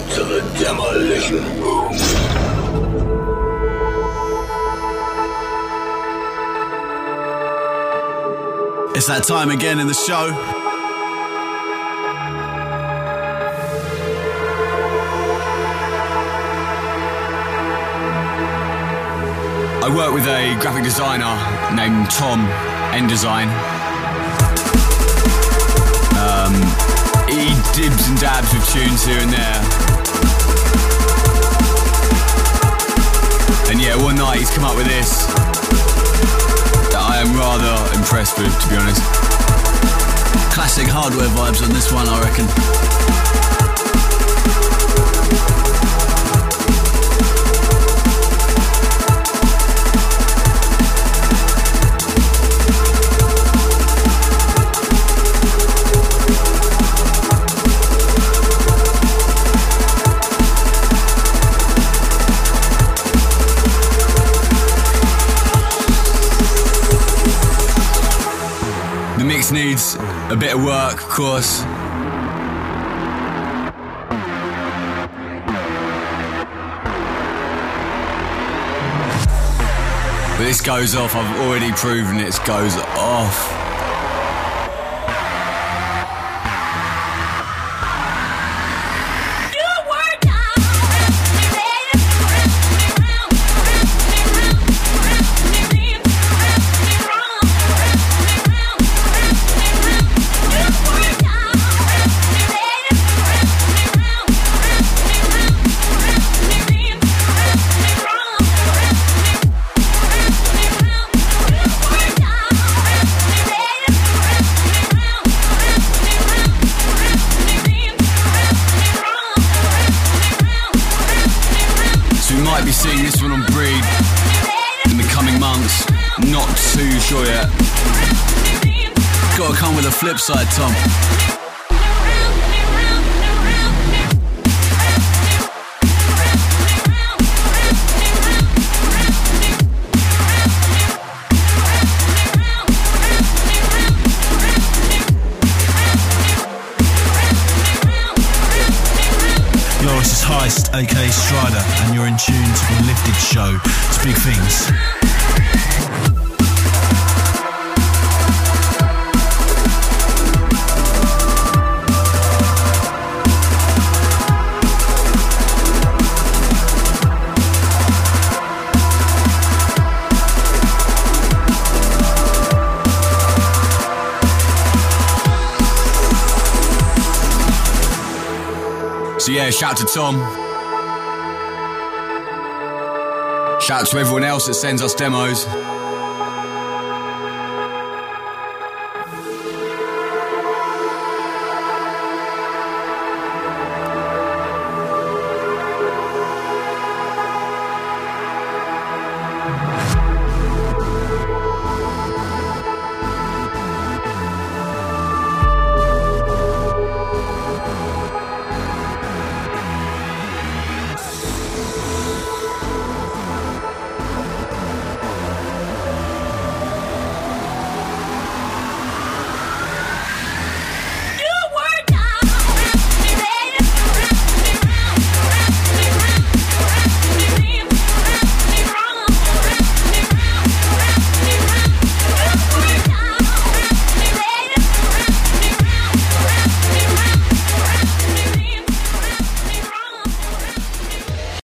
to the demolition room. It's that time again in the show. I work with a graphic designer named Tom N-Design. He dibs and dabs with tunes here and there. And yeah, one night he's come up with this that I am rather impressed with, to be honest. Classic Hardware vibes on this one, I reckon. Needs a bit of work, of course. But this goes off. I've already proven it goes off. Be seeing this one on Breed in the coming months. Not too sure yet. Gotta come with a flip side, Tom. This is Heist, aka Strider, and you're in tune to the Lifted Show. It's big things. So yeah, shout to Tom. Shout to everyone else that sends us demos.